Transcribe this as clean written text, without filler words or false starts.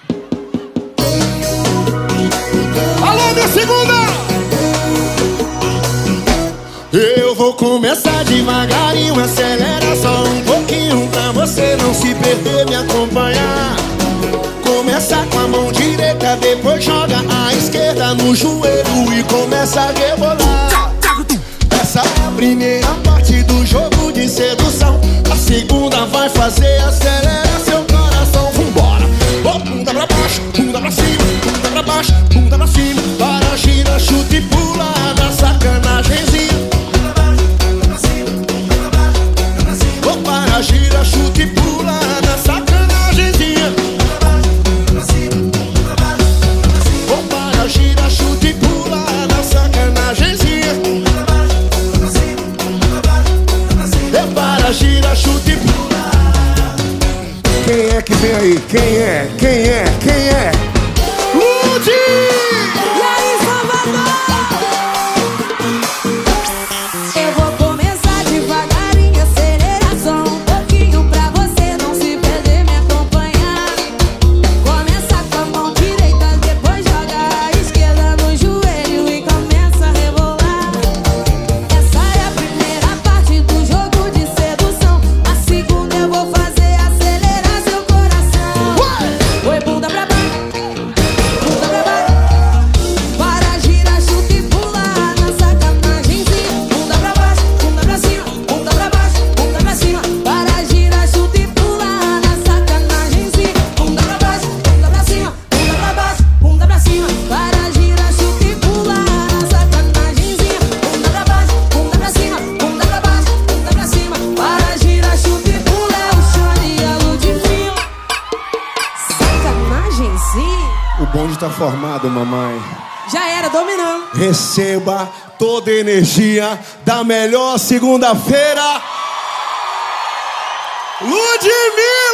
Alô, minha segunda! Eu vou começar devagarinho, acelera só um pouquinho pra você não se perder, me acompanhar. Começa com a mão direita, depois joga a esquerda no joelho e começa a rebolar. Essa é a primeira parte do jogo de sedução. A segunda vai fazer acelerar seu coração. Vambora! Oh, bunda pra baixo, bunda pra cima, bunda pra baixo, bunda pra cima. Para, gira, chuta e pula na sacanagemzinha. Oh, para, gira, chuta e pula na sacanagemzinha. Oh, para, gira, chuta e pula na sacanagemzinha. Para, gira, chuta e pula. Quem é que vem aí? Quem é? Quem é? Quem é? Lud! E aí, Salvador? Eu vou começar devagarinho, aceleração um pouquinho pra você não se perder, me acompanhar. Começa com a mão direita, depois joga a esquerda no joelho e começa a rebolar. Essa é a primeira parte do jogo de sedução. A segunda eu vou fazer acelerar seu coração. Oi, bunda pra baixo, bunda pra baixo. Para, gira, chuta e pula na sacanagemzinha. Bunda pra baixo, bunda pra cima, bunda pra baixo, bunda pra cima. Para, gira, chuta e pula na sacanagemzinha. Bunda pra baixo, bunda pra cima, bunda pra baixo, bunda pra cima. Para, gira, chuta e pula na sacanagemzinha. Bunda pra baixo, bunda pra cima, bunda pra baixo, bunda pra cima. Para, gira, chuta e pula, é o Xande e a Ludvinho. Sacanagemzinha. O bonde tá formado, mamãe. Já era, dominando. Receba toda a energia da melhor segunda-feira. Ludmilla!